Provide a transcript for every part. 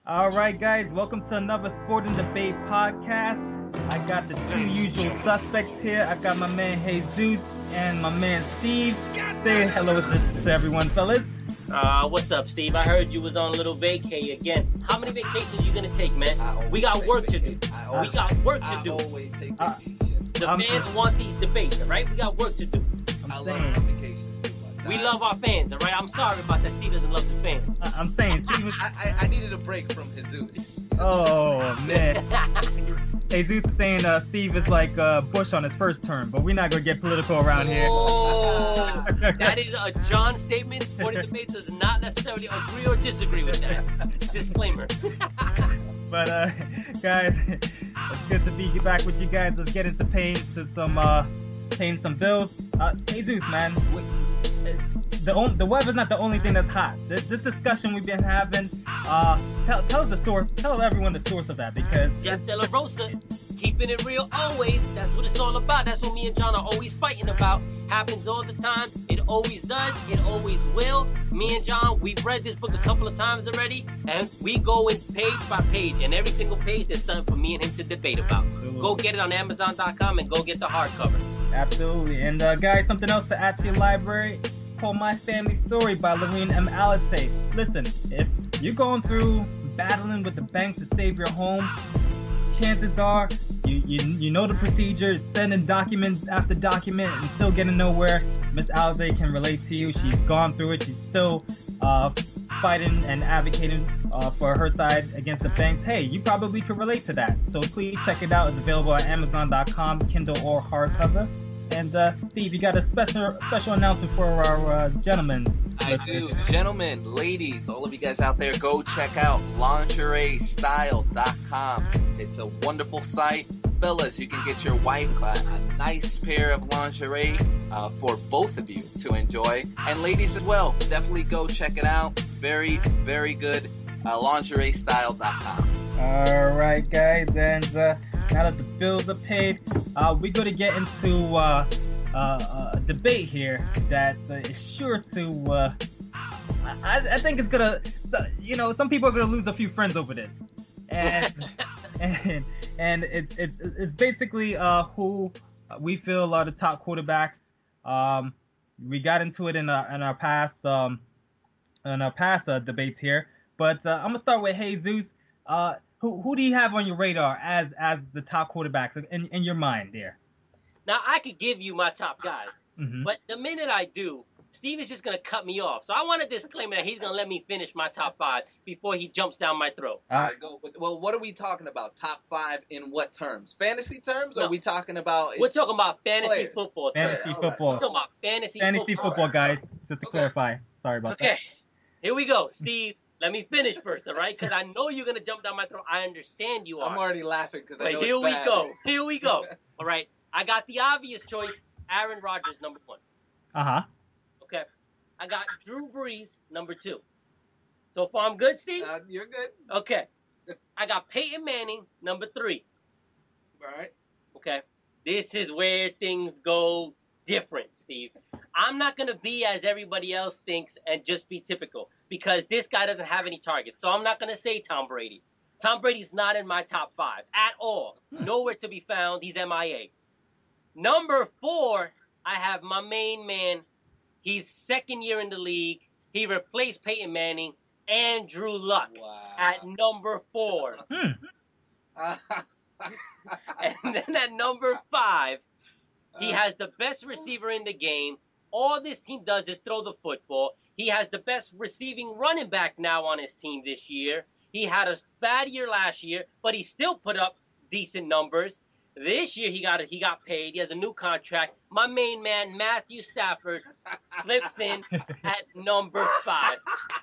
All right, guys, welcome to another Sport and Debate podcast. I got the two usual suspects here. I got my man Jesus and my man Steve. Say hello to everyone, fellas. What's up, Steve? I heard you was on a little vacay again. How many vacations you gonna take, man? We got work to do. We got work to do. I always take vacations. The fans want these debates, all right? We got work to do. I love my vacations too much. We love our fans, all right? I'm sorry about that. Steve doesn't love the fans. I'm saying, Steve. I needed a break from Jesus. Oh man. Jesus is saying Steve is like Bush on his first term, but we're not gonna get political around here. Oh, that is a John statement. Sporting Debates does not necessarily agree or disagree with that. Disclaimer. But guys, it's good to be back with you guys. Let's get into paying some bills. Jesus, man, the weather's not the only thing that's hot. This discussion we've been having. Tell us the source. Tell everyone the source of that, because Jeff De La Rosa, keeping it real always. That's what it's all about. That's what me and John are always fighting about. Happens all the time. It always does. It always will. Me and John, we've read this book a couple of times already, and we go in page by page, and every single page there's something for me and him to debate about. Absolutely. Go get it on Amazon.com and go get the hardcover. Absolutely. And guys, something else to add to your library. Called My Family Story by Lorene M. Alate. Listen, if you're going through battling with the bank to save your home, chances are you know the procedure, sending documents after document and still getting nowhere. Miss Alate can relate to you. She's gone through it. She's still fighting and advocating for her side against the banks. Hey, you probably could relate to that. So please check it out. It's available at Amazon.com, Kindle or hardcover. And Steve, you got a special announcement for our gentlemen. I do. Gentlemen, ladies, all of you guys out there, go check out LingerieStyle.com. It's a wonderful site. Fellas, you can get your wife a nice pair of lingerie for both of you to enjoy. And ladies as well, definitely go check it out. Very, very good. LingerieStyle.com. All right, guys, and now that the bills are paid, we're going to get into a debate here that is sure to, I think it's going to, some people are going to lose a few friends over this. And and it's basically who we feel are the top quarterbacks. We got into it in our past debates here, but I'm going to start with Jesus. Who do you have on your radar as the top quarterbacks in your mind there? Now, I could give you my top guys, Mm-hmm. but the minute I do, Steve is just going to cut me off. So I want a disclaimer that he's going to let me finish my top five before he jumps down my throat. All right, go. Well, what are we talking about? Top five in what terms? Fantasy terms? Or No. are we talking about... We're talking about fantasy players. football terms. Fantasy all right. football. We're talking about fantasy Football, All right. guys. Just to Okay. clarify. Sorry about Okay, that. here we go. Steve, let me finish first, all right? Because I know you're going to jump down my throat. I understand you are. I'm already laughing because I But know here it's we bad. go. Here we go. All right. I got the obvious choice, Aaron Rodgers, number one. Uh-huh. Okay. I got Drew Brees, number two. So far, I'm good, Steve? You're good. Okay. I got Peyton Manning, number three. All right. Okay. This is where things go different, Steve. I'm not going to be as everybody else thinks and just be typical because this guy doesn't have any targets. So I'm not going to say Tom Brady. Tom Brady's not in my top five at all. Nowhere to be found. He's MIA. Number four, I have my main man. He's second year in the league. He replaced Peyton Manning, Andrew Luck, Wow. at number four. Hmm. And then at number five, he has the best receiver in the game. All this team does is throw the football. He has the best receiving running back now on his team this year. He had a bad year last year, but he still put up decent numbers. This year he got paid. He has a new contract. My main man, Matthew Stafford, slips in at number five.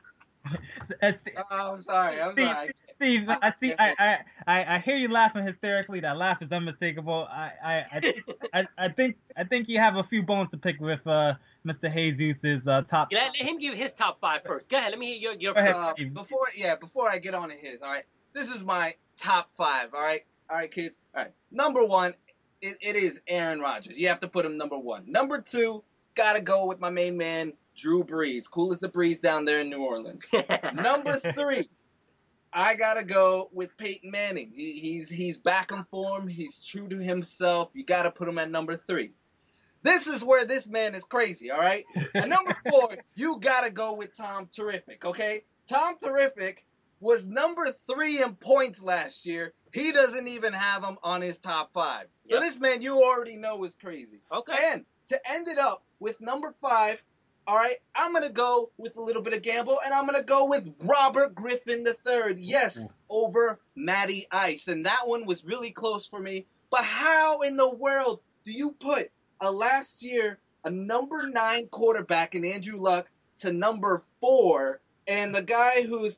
Oh, I'm sorry. Steve, I hear you laughing hysterically. That laugh is unmistakable. I think you have a few bones to pick with Mr. Jesus's top. Let him give his top five first. Go ahead. Let me hear your Go ahead. pick. Before I get on to his, all right. This is my top five. All right, kids. All right. Number one, it is Aaron Rodgers. You have to put him number one. Number two, gotta go with my main man, Drew Brees. Cool as the breeze down there in New Orleans. Number three, I gotta go with Peyton Manning. He's back in form. He's true to himself. You gotta put him at number 3. This is where this man is crazy, all right? At number 4, you gotta go with Tom Terrific, okay? Tom Terrific was number 3 in points last year. He doesn't even have him on his top 5. So this man you already know is crazy. Okay. And to end it up with number 5, all right, I'm going to go with a little bit of gamble, and I'm going to go with Robert Griffin III. Yes, over Matty Ice. And that one was really close for me. But how in the world do you put last year a number 9 quarterback in Andrew Luck to number 4, and the guy who's,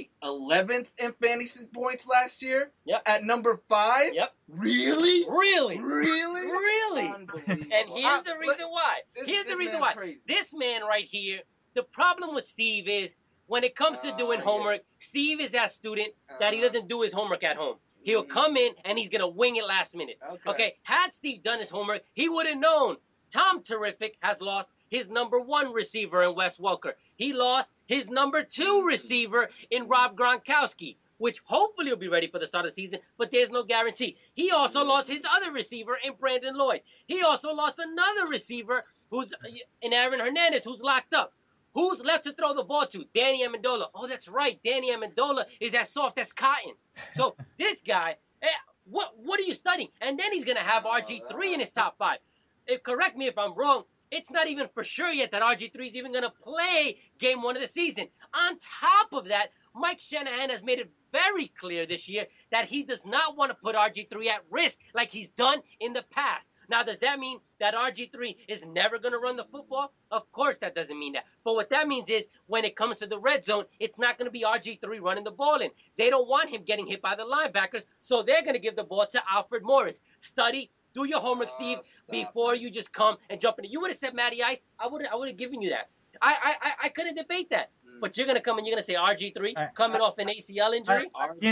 11th in fantasy points last year? Yep. At number 5? Yep. Really? Really? Really? Really? Unbelievable. And here's the reason why. Here's the reason why. Crazy. This man right here, the problem with Steve is when it comes to doing homework, Steve is that student that he doesn't do his homework at home. He'll come in and he's going to wing it last minute. Okay. Had Steve done his homework, he would have known. Tom Terrific has lost his number 1 receiver in Wes Welker. He lost his number 2 receiver in Rob Gronkowski, which hopefully will be ready for the start of the season, but there's no guarantee. He also lost his other receiver in Brandon Lloyd. He also lost another receiver who's in Aaron Hernandez, who's locked up. Who's left to throw the ball to? Danny Amendola. Oh, that's right. Danny Amendola is as soft as cotton. So this guy, what are you studying? And then he's going to have RG3 in his top 5. Correct me if I'm wrong. It's not even for sure yet that RG3 is even going to play game 1 of the season. On top of that, Mike Shanahan has made it very clear this year that he does not want to put RG3 at risk like he's done in the past. Now, does that mean that RG3 is never going to run the football? Of course that doesn't mean that. But what that means is when it comes to the red zone, it's not going to be RG3 running the ball in. They don't want him getting hit by the linebackers, so they're going to give the ball to Alfred Morris. Study. Do your homework, Steve, before you just come and jump in. You would have said Matty Ice. I would have given you that. I couldn't debate that. But you're going to come and you're going to say RG3 coming off an ACL injury?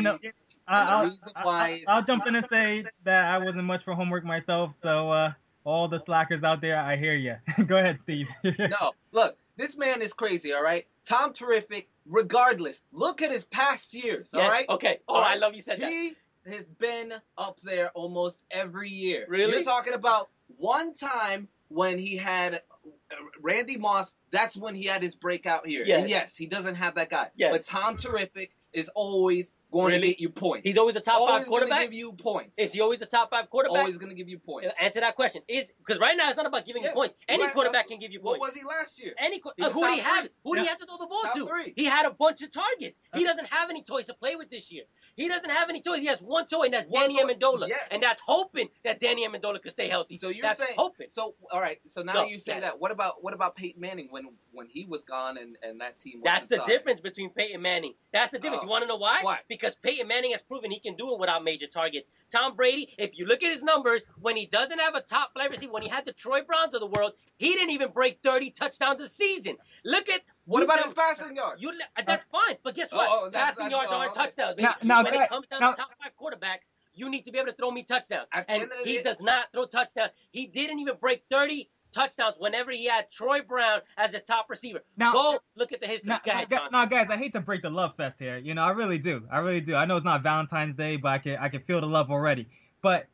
I'll jump in and say that I wasn't much for homework myself. So all the slackers out there, I hear you. Go ahead, Steve. No, look, this man is crazy, all right? Tom Terrific, regardless. Look at his past years, all right? Okay. Oh, I love you said that. He has been up there almost every year. Really? You're talking about one time when he had Randy Moss. That's when he had his breakout here. Yes. And yes, he doesn't have that guy. Yes. But Tom Terrific is always going to get you points. He's always a top 5 quarterback? Always going to give you points. Is he always a top 5 quarterback? Always going to give you points. Answer that question. Because right now it's not about giving you points. Any quarterback can give you points. What was he last year? Who did he have? Who did he have to throw the ball to? 3. He had a bunch of targets. He doesn't have any toys to play with this year. He doesn't have any toys. He has one toy, and that's Danny Amendola. Yes. And that's hoping that Danny Amendola could stay healthy. So you're that's saying hoping. So all right. So now you say that. What about Peyton Manning when he was gone and that team? That's the difference between Peyton Manning. That's the difference. You want to know why? Why? Because Peyton Manning has proven he can do it without major targets. Tom Brady, if you look at his numbers, when he doesn't have a top flight receiver, when he had the Troy Browns of the world, he didn't even break 30 touchdowns a season. Look at. What about his passing yards? That's fine, but guess what? Passing yards aren't touchdowns, baby. When it comes down to top 5 quarterbacks, you need to be able to throw me touchdowns. And he does not throw touchdowns. He didn't even break 30 touchdowns whenever he had Troy Brown as the top receiver. Go look at the history. Now, guys, I hate to break the love fest here. I really do. I know it's not Valentine's Day, but I can feel the love already. But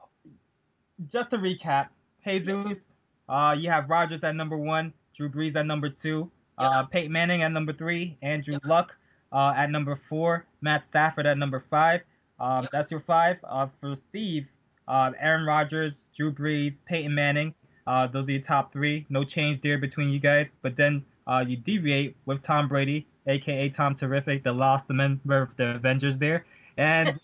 just to recap, Jesus, you have Rodgers at number 1, Drew Brees at number 2. Peyton Manning at number 3, Andrew Luck at number 4, Matt Stafford at number 5. That's your 5. For Steve, Aaron Rodgers, Drew Brees, Peyton Manning. Those are your top 3. No change there between you guys. But then you deviate with Tom Brady, a.k.a. Tom Terrific, the lost member of the Avengers there, and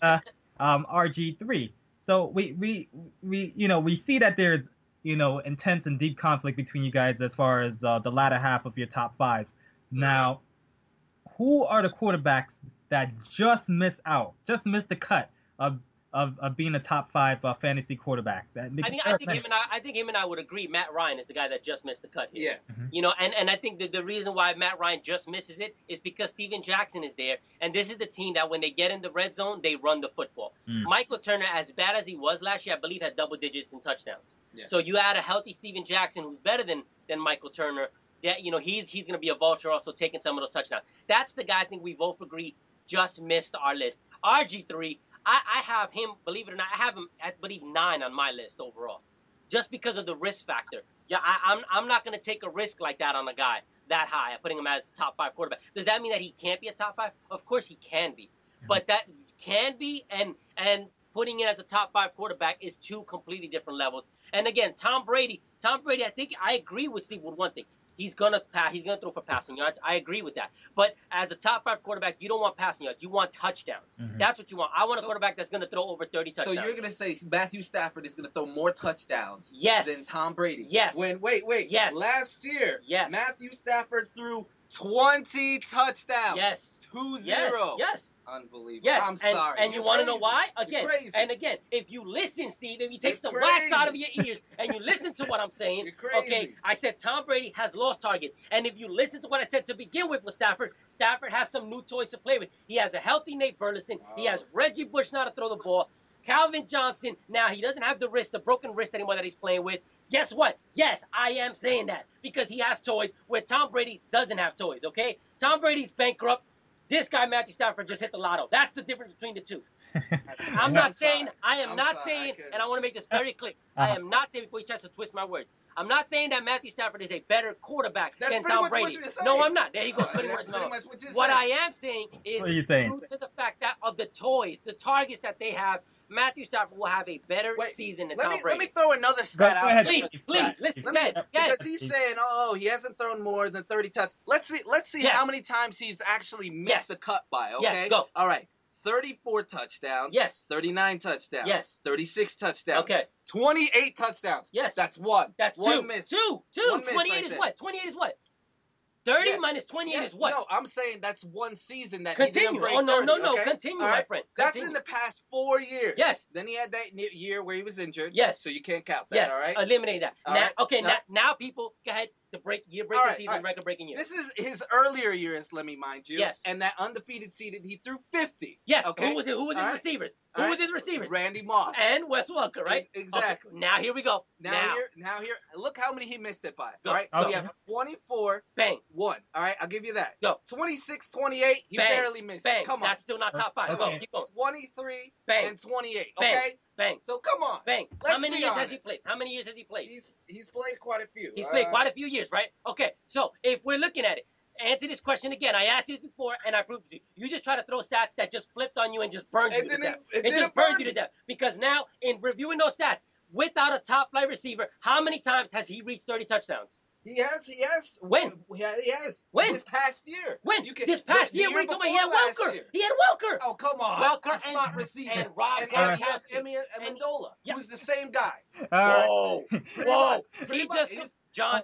RG3. So we see that there's intense and deep conflict between you guys as far as the latter half of your top 5s. Now, who are the quarterbacks that just miss the cut of being a top 5 fantasy quarterback? I think him and I would agree. Matt Ryan is the guy that just missed the cut here. Yeah. And I think that the reason why Matt Ryan just misses it is because Steven Jackson is there, and this is the team that when they get in the red zone, they run the football. Michael Turner, as bad as he was last year, I believe had double digits in touchdowns. Yeah. So you add a healthy Steven Jackson, who's better than Michael Turner. That he's going to be a vulture, also taking some of those touchdowns. That's the guy I think we both agree just missed our list. RG3, I have him, believe it or not, I have him at, believe, 9 on my list overall, just because of the risk factor. Yeah, I'm not going to take a risk like that on a guy that high, putting him as a top 5 quarterback. Does that mean that he can't be a top 5? Of course he can be. But that can be, and putting it as a top 5 quarterback is 2 completely different levels. And again, Tom Brady, I think I agree with Steve with one thing. He's gonna pass. He's gonna throw for passing yards. I agree with that. But as a top 5 quarterback, you don't want passing yards. You want touchdowns. That's what you want. I want a quarterback that's gonna throw over 30 touchdowns. So you're gonna say Matthew Stafford is gonna throw more touchdowns than Tom Brady? Yes. Wait. Yes. Last year, yes, Matthew Stafford threw 20 touchdowns. Yes. 2-0. Yes. Unbelievable. Yes. I'm sorry. And you want to know why? Again, if you listen, Steve, if you take some wax out of your ears and you listen to what I'm saying, okay, I said Tom Brady has lost targets. And if you listen to what I said to begin with Stafford has some new toys to play with. He has a healthy Nate Burleson. He has Reggie Bush now to throw the ball. Calvin Johnson, now he doesn't have the broken wrist anymore that he's playing with. Guess what? Yes, I am saying that because he has toys where Tom Brady doesn't have toys, okay? Tom Brady's bankrupt. This guy, Matthew Stafford, just hit the lotto. That's the difference between the two. I'm not saying, and I want to make this very clear, I am not saying, before he tries to twist my words, I'm not saying that Matthew Stafford is a better quarterback than Tom Brady. No, I'm not. There you go. What I am saying is, due to the fact that of the toys, the targets that they have, Matthew Stafford will have a better season than Tom Brady. Let me throw another stat out. Please, listen. Because he's saying, he hasn't thrown more than 30 touchdowns. Let's see how many times he's actually missed the cut by, okay? Yes, go. All right. 34 touchdowns. Yes. 39 touchdowns. Yes. 36 touchdowns. Okay. 28 touchdowns. Yes. That's one. That's one two. Miss. Two. 28 is what? 28 is what? 30 minus 28 is what? No, I'm saying that's one season that Continue. he didn't break 30. No. Okay? Continue, my friend. That's in the past 4 years. Yes. Then he had that year where he was injured. Yes. So you can't count that, yes. all right? Eliminate that. All right. Okay, now people, go ahead. The breaking season, record-breaking year. This is his earlier years, let me mind you. Yes. And that undefeated season, he threw 50. Yes. Okay. Who was his receivers? Who was his receivers? Randy Moss. And Wes Welker, right? Exactly. Okay. Now here we go. Now here. Look how many he missed it by. Go. All right. Okay. We have 24. Bang. 1. All right. I'll give you that. Go. 26, 28. He barely missed Bang. it. Come on. That's still not top 5. Okay. Go. Keep going. 23 Bang. and 28. Bang. Okay. Bang. So come on. Bang. Let's How many be years honest. has he played? He's played quite a few. He's played quite a few years, right? Okay. So if we're looking at it, answer this question again. I asked you this before, and I proved it to you. You just try to throw stats that just flipped on you and just burned you to death. It just burned you to death. Because now, in reviewing those stats, without a top-flight receiver, how many times has he reached 30 touchdowns? He has. When? He has. When? This past year. When? This past year, when he had Welker. He had Welker. Oh, come on. Welker a slot receiver. And Rob and Gronkowski. Amendola, who's the same guy. Whoa. Pretty He much. just, John.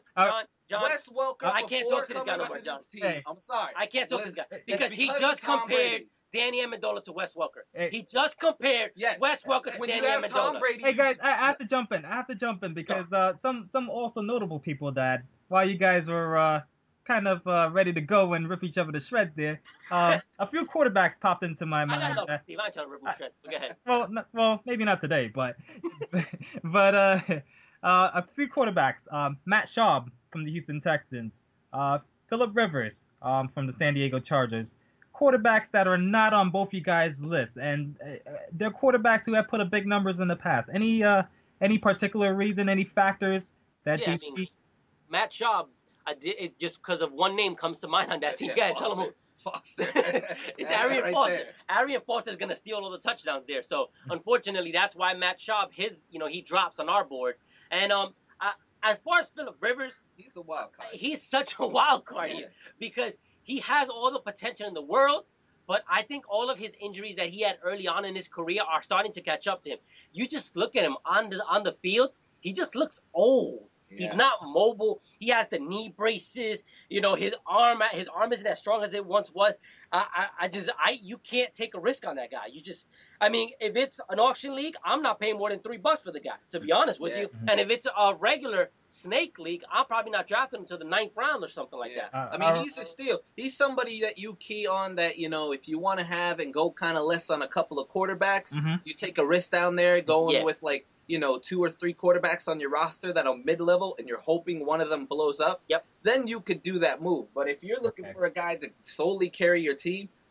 Wes Welker. I can't talk to this guy no more, John. I'm sorry. I can't talk to this guy. Because he just compared Danny Amendola to Wes Welker. He just compared Wes Welker to Danny Amendola. Tom Brady, hey guys, I have to jump in because some also notable people that while you guys were kind of ready to go and rip each other to shreds there, a few quarterbacks popped into my mind. I got love Steve. I'm trying to rip him to shreds. Go ahead. Well, maybe not today, but a few quarterbacks. Matt Schaub from the Houston Texans, Phillip Rivers from the San Diego Chargers. Quarterbacks that are not on both you guys' lists, and they're quarterbacks who have put up big numbers in the past. Any particular reason, any factors that you see? Matt Schaub, just because of one name comes to mind on that team. Yeah, tell him Foster. It's Arian Foster. Arian Foster is going to steal all the touchdowns there. So unfortunately, that's why Matt Schaub, he drops on our board. And as far as Phillip Rivers, he's a wild card. He's such a wild card here because he has all the potential in the world, but I think all of his injuries that he had early on in his career are starting to catch up to him. You just look at him on the field, he just looks old. Yeah. He's not mobile. He has the knee braces. His arm isn't as strong as it once was. You can't take a risk on that guy. If it's an auction league, I'm not paying more than $3 for the guy, to be honest with you. And if it's a regular snake league, I'm probably not drafting him to the 9th round or something like that. He's a steal. He's somebody that you key on that, if you want to have and go kind of less on a couple of quarterbacks, you take a risk down there going with 2 or 3 quarterbacks on your roster that are mid-level and you're hoping one of them blows up, then you could do that move. But if you're looking for a guy to solely carry your team,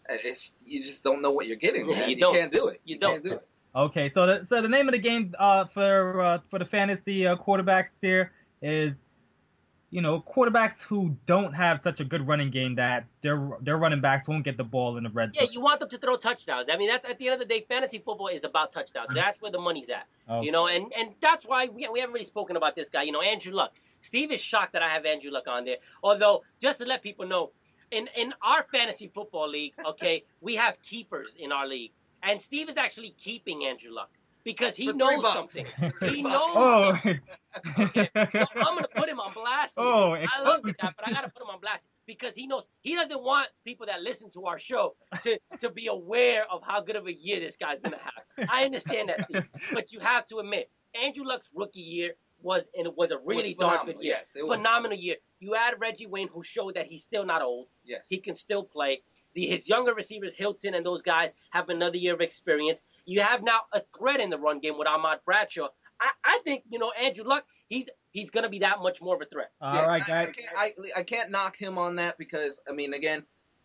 You just don't know what you're getting, man. You You can't do it. You don't. Can't do it. Okay, so the name of the game for the fantasy quarterbacks here is, quarterbacks who don't have such a good running game that their running backs won't get the ball in the red zone. Yeah, you want them to throw touchdowns. I mean, that's at the end of the day, fantasy football is about touchdowns. That's where the money's at. Okay. And that's why we haven't really spoken about this guy. Andrew Luck. Steve is shocked that I have Andrew Luck on there. Although, just to let people know, in our fantasy football league, okay, we have keepers in our league. And Steve is actually keeping Andrew Luck because he knows something. He knows something. Okay, so I'm going to put him on blast here. I love that, but I got to put him on blast because he knows he doesn't want people that listen to our show to be aware of how good of a year this guy's going to have. I understand that, Steve, but you have to admit, Andrew Luck's rookie year was a really darn good year. Yes, phenomenal year. You add Reggie Wayne, who showed that he's still not old. Yes. He can still play. His younger receivers, Hilton and those guys, have another year of experience. You have now a threat in the run game with Ahmad Bradshaw. I think, Andrew Luck, he's going to be that much more of a threat. All right, guys. I can't knock him on that because, I mean, again,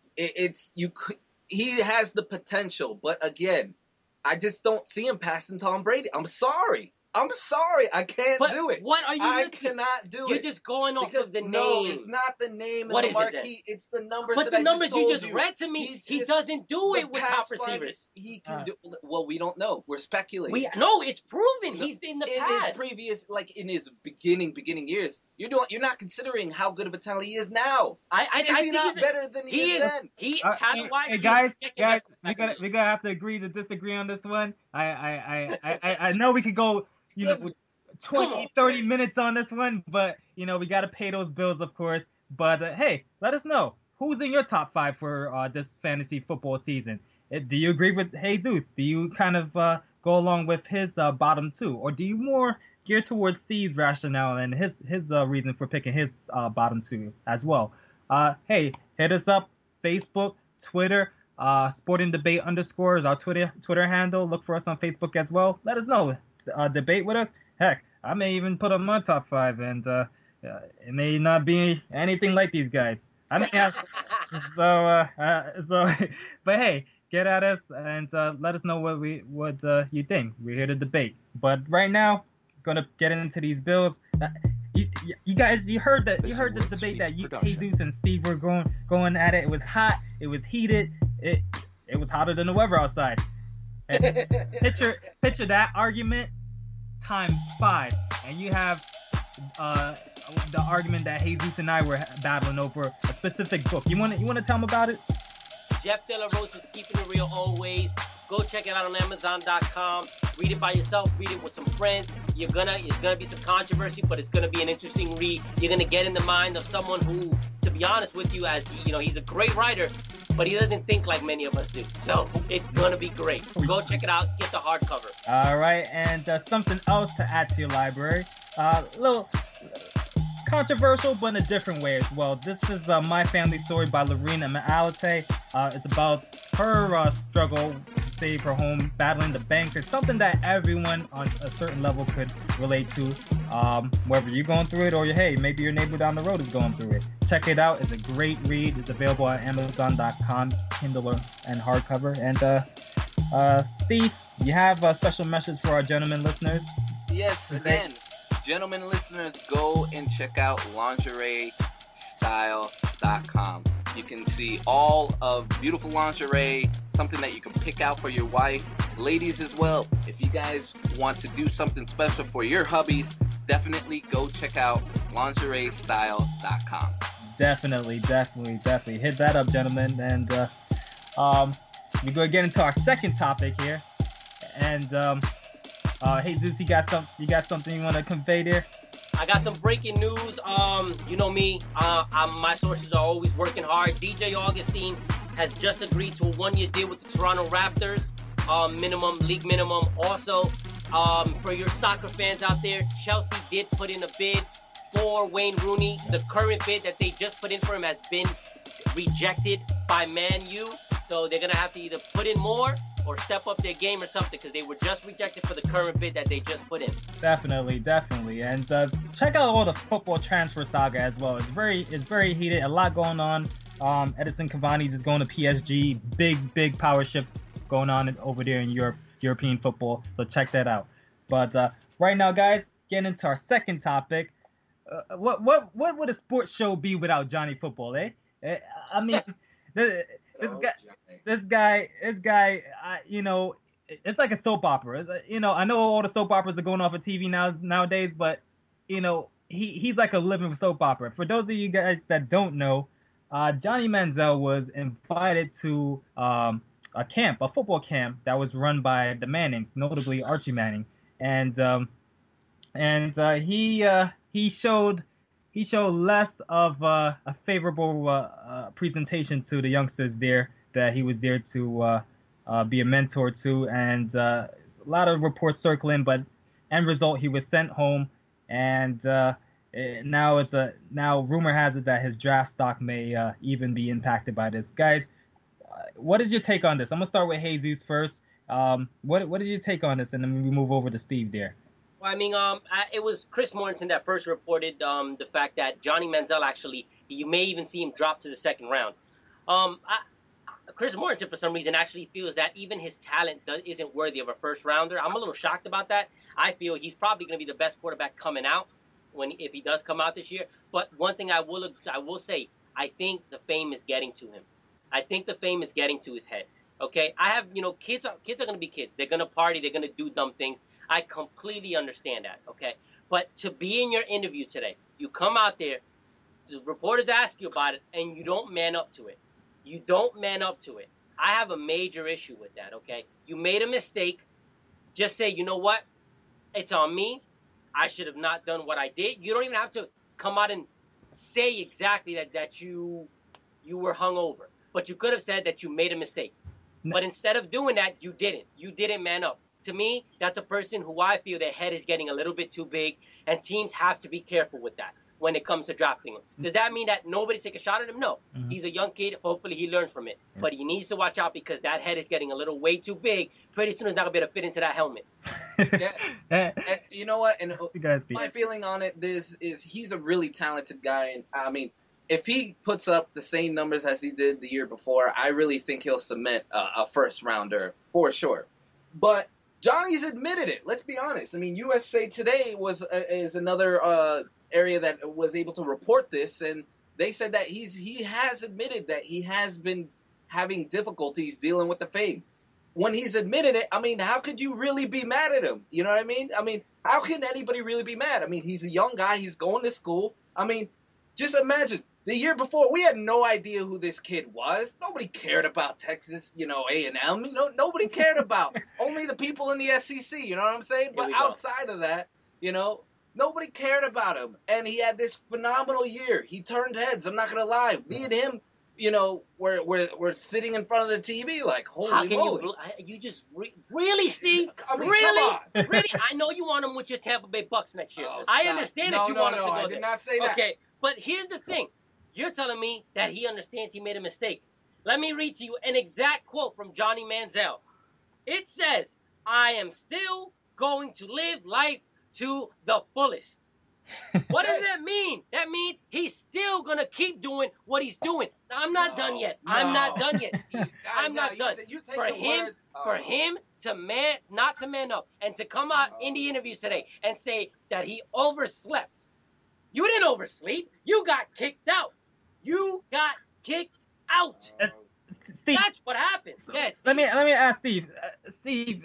he has the potential. But, again, I just don't see him passing Tom Brady. I'm sorry. I can't do it. What are you I looking? cannot do it. You're just going off of the name. No, it's not the name and the marquee. It's the numbers but that the I numbers just told you just read to me, he doesn't do it with top receivers. He can do. Well, we don't know. We're speculating. No, it's proven. He's in the past. His previous, in his beginning years, you're not considering how good of a talent he is now. I think not better than he is then? Talent-wise, hey, guys, we gotta have to agree to disagree on this one. I know we could go, 20, 30 minutes on this one, but, we got to pay those bills, of course. But, hey, let us know. Who's in your top 5 for this fantasy football season? Do you agree with Jesus? Do you kind of go along with his bottom 2? Or do you more gear towards Steve's rationale and his reason for picking his bottom 2 as well? Hey, hit us up, Facebook, Twitter, Sporting Debate _ is our Twitter handle. Look for us on Facebook as well. Let us know. Debate with us. Heck, I may even put on my top 5, and it may not be anything like these guys. I mean, but hey, get at us and let us know what you think. We're here to debate. But right now, gonna get into these bills. You guys, you heard this debate that Jesus and Steve were going at it. It was hot. It was heated. It was hotter than the weather outside. And picture that argument times 5, and you have the argument that Jesus and I were battling over a specific book. You want to tell them about it? Jeff De La Rosa's Keeping It Real Always. Go check it out on Amazon.com. Read it by yourself. Read it with some friends. It's gonna be some controversy, but it's gonna be an interesting read. You're gonna get in the mind of someone who, to be honest with you, he's a great writer, but he doesn't think like many of us do. So it's gonna be great. Go check it out. Get the hardcover. All right, and something else to add to your library. A little controversial, but in a different way as well. This is My Family Story by Lorene M. Alate. It's about her struggle to save her home, battling the bank. It's something that everyone on a certain level could relate to, whether you're going through it or maybe your neighbor down the road is going through it. Check it out. It's a great read. It's available on Amazon.com, Kindle and hardcover. And Steve, you have a special message for our gentlemen listeners? Yes, again, gentlemen listeners, go and check out LingerieStyle.com. You can see all of beautiful lingerie, something that you can pick out for your wife. Ladies as well, if you guys want to do something special for your hubbies, definitely go check out LingerieStyle.com. Definitely. Hit that up, gentlemen. And we're going to get into our second topic here. And hey, Zeus, you got something you want to convey there? I got some breaking news. You know me. My sources are always working hard. DJ Augustine has just agreed to a 1-year deal with the Toronto Raptors. League minimum. Also, for your soccer fans out there, Chelsea did put in a bid for Wayne Rooney. The current bid that they just put in for him has been rejected by Man U. So they're going to have to either put in more or step up their game or something, because they were just rejected for the current bid that they just put in. Definitely. And check out all the football transfer saga as well. It's very heated. A lot going on. Edison Cavani is going to PSG. Big power shift going on over there in European football. So check that out. But right now, guys, getting into our second topic. What would a sports show be without Johnny Football, eh? I mean, this guy, you know, it's like a soap opera. You know, I know all the soap operas are going off of TV nowadays, but you know, he's like a living soap opera. For those of you guys that don't know, Johnny Manziel was invited to a football camp that was run by the Mannings, notably Archie Manning, and he showed less of a favorable presentation to the youngsters there that he was there to be a mentor to, and a lot of reports circling, but end result he was sent home, and now rumor has it that his draft stock may even be impacted by this. Guys, what is your take on this? I'm gonna start with Jesus first. What is your take on this, and then we move over to Steve there. Well, I mean, it was Chris Mortensen that first reported the fact that Johnny Manziel actually, you may even see him drop to the second round. Chris Mortensen, for some reason, actually feels that even his talent isn't worthy of a first rounder. I'm a little shocked about that. I feel he's probably going to be the best quarterback coming out if he does come out this year. But one thing I will say, I think the fame is getting to him. I think the fame is getting to his head. Okay, I have, kids are going to be kids. They're going to party. They're going to do dumb things. I completely understand that, okay? But to be in your interview today, you come out there, the reporters ask you about it, and you don't man up to it. You don't man up to it. I have a major issue with that, okay? You made a mistake. Just say, you know what? It's on me. I should have not done what I did. You don't even have to come out and say exactly that you were hungover. But you could have said that you made a mistake. But instead of doing that, you didn't. You didn't man up. To me, that's a person who I feel their head is getting a little bit too big, and teams have to be careful with that when it comes to drafting him. Does that mean that nobody's taking a shot at him? No. Mm-hmm. He's a young kid. Hopefully he learns from it. Mm-hmm. But he needs to watch out because that head is getting a little way too big. Pretty soon he's not going to be able to fit into that helmet. And you know what? And my feeling on it is he's a really talented guy. And I mean, if he puts up the same numbers as he did the year before, I really think he'll cement a first rounder for sure. But Johnny's admitted it. Let's be honest. I mean, USA Today is another area that was able to report this, and they said that he has admitted that he has been having difficulties dealing with the fame. When he's admitted it, I mean, how could you really be mad at him? You know what I mean? I mean, how can anybody really be mad? I mean, he's a young guy. He's going to school. I mean, just imagine. The year before, we had no idea who this kid was. Nobody cared about Texas, A&M. Nobody cared about. Only the people in the SEC, you know what I'm saying? But outside of that, nobody cared about him. And he had this phenomenal year. He turned heads. I'm not going to lie. Me and him, we're sitting in front of the TV like, holy moly. You just really, Steve? I mean, really? Really? I know you want him with your Tampa Bay Bucks next year. I understand that you want him to go there. I did not say that. Okay, but here's the thing. You're telling me that he understands he made a mistake. Let me read to you an exact quote from Johnny Manziel. It says, I am still going to live life to the fullest. What does that mean? That means he's still going to keep doing what he's doing. Now, I'm not done yet. No. I'm not done yet, Steve. I'm not done. For him to not to man up and to come out in the interviews today and say that he overslept. You didn't oversleep. You got kicked out. You got kicked out. Steve, that's what happened. Yeah, let me ask Steve. Steve,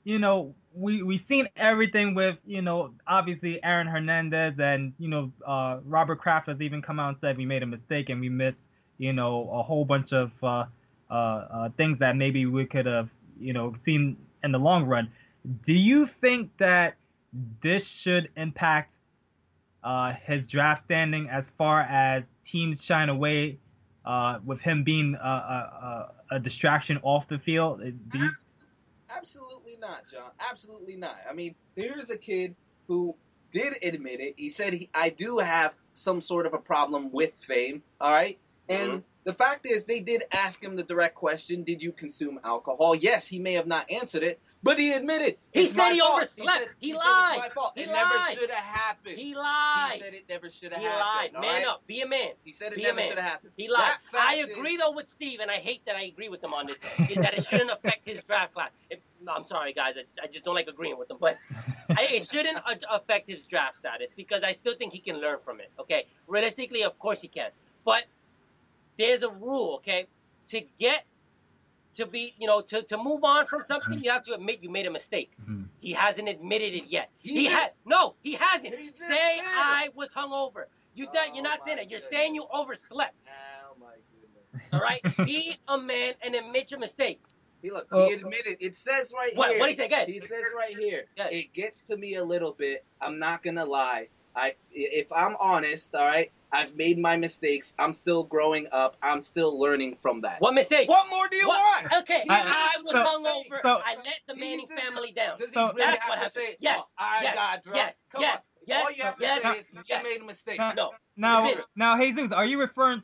we've seen everything with obviously Aaron Hernandez and Robert Kraft has even come out and said we made a mistake and we missed a whole bunch of things that maybe we could have seen in the long run. Do you think that this should impact his draft standing as far as teams shying away with him being a distraction off the field? Absolutely not, John. Absolutely not. I mean, here's a kid who did admit it. He said, I do have some sort of a problem with fame, all right? And the fact is, they did ask him the direct question, did you consume alcohol? Yes, he may have not answered it, But he admitted. He it's said my he fault. overslept. He said lied. It's my fault. He It never lied. should have happened. He lied. He said it never should have He happened. lied. Man up. Be a man. He said it Be a never man. should have happened. He lied. That fact I agree though with Steve, and I hate that I agree with him on this. Is that it shouldn't affect his draft class? I'm sorry, guys. I just don't like agreeing with him, but it shouldn't affect his draft status because I still think he can learn from it. Okay, realistically, of course he can, but there's a rule. Okay, to get to be, to move on from something, you have to admit you made a mistake. Mhm. He hasn't admitted it yet. He hasn't. He just Say did. I was hungover. You're Oh, not saying my it. You're goodness. saying you overslept. Oh my goodness. All right, be a man and admit your mistake. He Oh. he admitted. It says right What? here. What did he say? Go ahead. He says right here. Go ahead. It gets to me a little bit. I'm not gonna lie. If I'm honest, all right, I've made my mistakes. I'm still growing up. I'm still learning from that. What mistake? What more do you What? want? Okay, I- I was so- hungover. so- I let the Manning He just- family down. Does he So- really That's have what to happened. say, Yes, oh, I yes, got drunk? yes, Come yes, on. yes, All you have to yes, say is you yes. made a mistake. No. Now, Admit it. now, Jesus, are you referring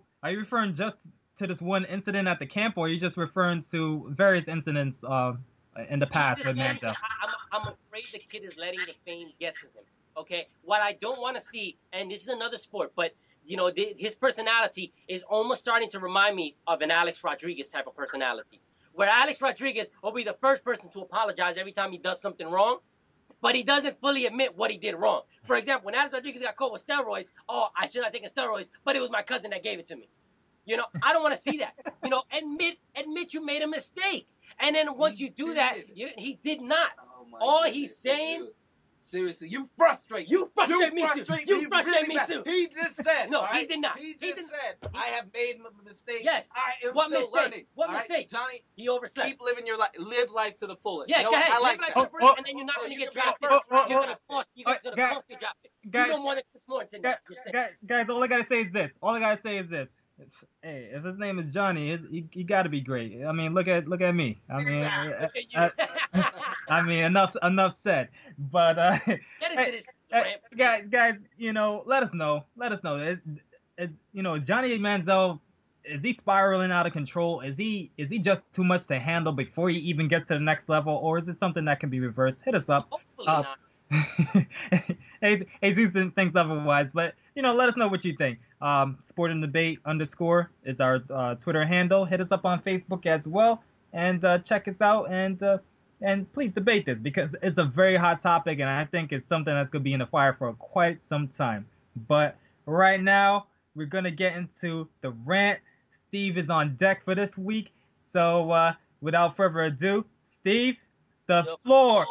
just to this one incident at the camp, or are you just referring to various incidents in the past He's with just letting- Manziel? I'm afraid the kid is letting the fame get to him. Okay, what I don't want to see, and this is another sport, but his personality is almost starting to remind me of an Alex Rodriguez type of personality, where Alex Rodriguez will be the first person to apologize every time he does something wrong, but he doesn't fully admit what he did wrong. For example, when Alex Rodriguez got caught with steroids, I should not have taken steroids, but it was my cousin that gave it to me. I don't want to see that. Admit you made a mistake. And then once He you do did. that, he did not. Oh my All goodness, he's saying- dude. Seriously, you frustrate. You frustrate me too. You me frustrate really me bad. too. He just said. No, all he right? did not. He He just did- said, I have made mistakes. Yes. I am What still mistake? learning. What all right? mistake? Johnny, He overslept. keep living your life. Live life to the fullest. Yeah, You know go what? ahead. I like Live that. like Oh, and then you're not so going to you get can be a drafted. first round You're going to pick. cost. You're going to guys- cost you drafted. You guys- don't want it this morning tonight. Just saying. Guys, all I gotta say is this. Hey, if his name is Johnny, he got to be great. I mean, look at me. I mean, Look at you. I mean, enough said. But Get into this rant. guys, let us know. Johnny Manziel, is he spiraling out of control? Is he just too much to handle before he even gets to the next level, or is it something that can be reversed? Hit us up. Hopefully not. Jesus thinks otherwise, but let us know what you think. Sport and Debate _ is our Twitter handle. Hit us up on Facebook as well, and check us out, and please debate this because it's a very hot topic, and I think it's something that's gonna be in the fire for quite some time. But right now, we're gonna get into the rant. Steve is on deck for this week, so without further ado, Steve, the floor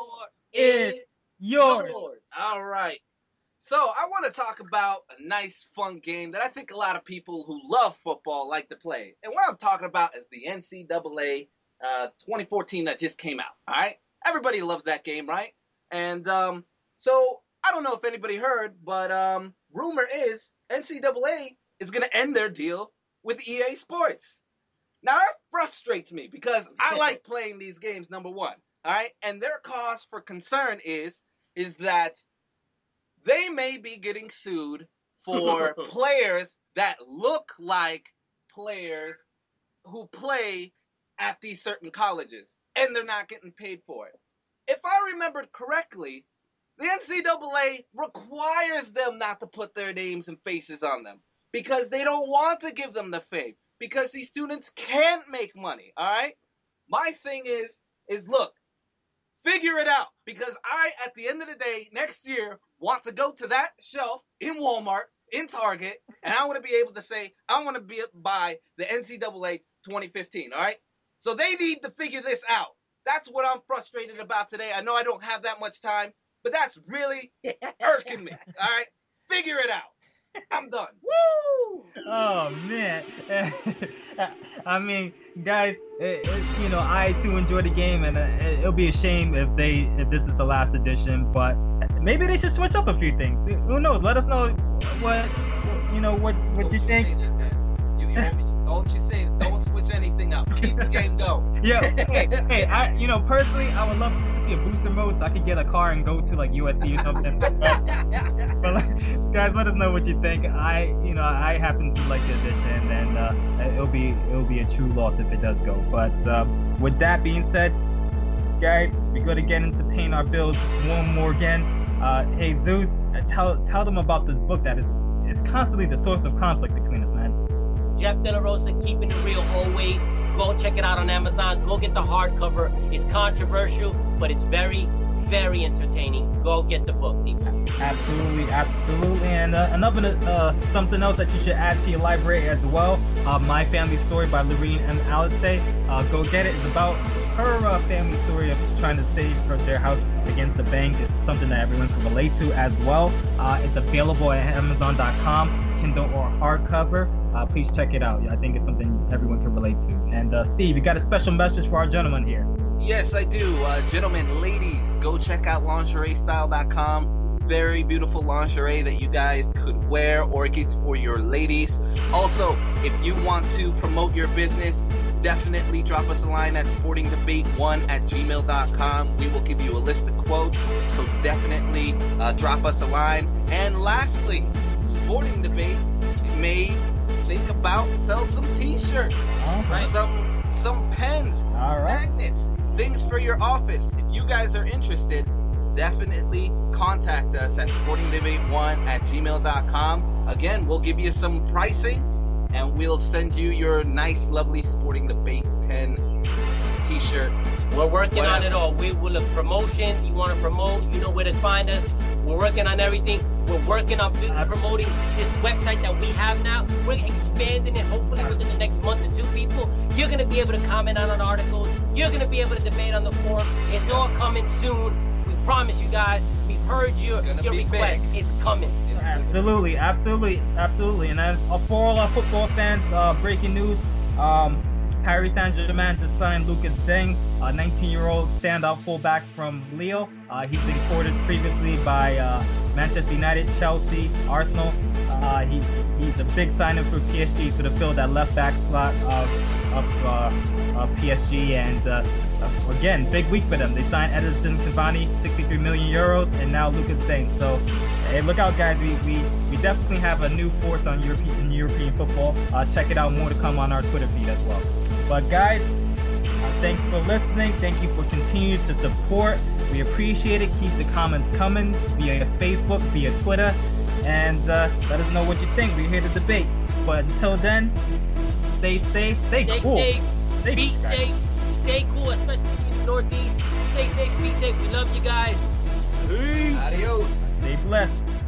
is yours. All right. So I want to talk about a nice, fun game that I think a lot of people who love football like to play. And what I'm talking about is the NCAA 2014 that just came out. All right. Everybody loves that game, right? And so I don't know if anybody heard, but rumor is NCAA is going to end their deal with EA Sports. Now that frustrates me because I like playing these games, number one. All right. And their cause for concern is that they may be getting sued for players that look like players who play at these certain colleges, and they're not getting paid for it. If I remembered correctly, the NCAA requires them not to put their names and faces on them because they don't want to give them the fame because these students can't make money, all right? My thing is look, figure it out because I, at the end of the day, next year, want to go to that shelf in Walmart, in Target, and I want to be able to say, I want to buy the NCAA 2015, all right? So they need to figure this out. That's what I'm frustrated about today. I know I don't have that much time, but that's really irking me, all right? Figure it out. I'm done. Woo! Oh man, I mean, guys, I too enjoy the game, and it'll be a shame if this is the last edition. But maybe they should switch up a few things. Who knows? Let us know what you think. Say that, man. Don't you say it. Don't switch anything up. Keep the game going. Yeah. Hey, personally, I would love to see a booster mode so I could get a car and go to like USC or something. But guys, let us know what you think. I happen to like the edition, and it'll be a true loss if it does go. But with that being said, guys, we're going to get into paying our bills one more again. Hey, Zeus, tell them about this book that it's constantly the source of conflict between us, man. Jeff De La Rosa, keeping it real always. Go check it out on Amazon. Go get the hardcover. It's controversial, but it's very, very entertaining. Go get the book, Deepak. Absolutely. And another something else that you should add to your library as well. My Family Story by Lorene M. Alizé. Go get it. It's about her family story of trying to save their house against the bank. It's something that everyone can relate to as well. It's available at Amazon.com, Kindle or hardcover. Please check it out. I think it's something everyone can relate to. And Steve, you got a special message for our gentlemen here. Yes, I do. Gentlemen, ladies, go check out LingerieStyle.com. Very beautiful lingerie that you guys could wear or get for your ladies. Also, if you want to promote your business, definitely drop us a line at sportingdebate1@gmail.com. We will give you a list of quotes, so definitely drop us a line. And lastly, Sporting Debate may think about sell some t-shirts, Right. some pens, magnets, things for your office. If you guys are interested, definitely contact us at sportingdebate1@gmail.com. Again, we'll give you some pricing and we'll send you your nice, lovely Sporting Debate pen, t-shirt. We're working on it all. We will have promotions. You want to promote, you know where to find us. We're working on everything. We're working on promoting this website that we have now. We're expanding it, hopefully within the next month or two, people. You're going to be able to comment on articles. You're going to be able to debate on the forum. It's all coming soon. We promise you guys. We've heard your request. Big. It's coming. Absolutely. And then for all our football fans, breaking news, Paris Saint-Germain just signed Lucas Digne, a 19-year-old standout fullback from Lille. He's been courted previously by Manchester United, Chelsea, Arsenal. He's a big signing for PSG to fill that left back slot of PSG. And again, big week for them. They signed Edinson Cavani, 63 million euros, and now Lucas Digne. So hey, look out, guys. We definitely have a new force on European football. Check it out. More to come on our Twitter feed as well. But guys, thanks for listening. Thank you for continuing to support. We appreciate it. Keep the comments coming via Facebook, via Twitter, and let us know what you think. We're here to debate. But until then, stay safe, stay cool. Be safe, stay cool, especially in the Northeast. Stay safe, be safe. We love you guys. Peace. Adios. Stay blessed.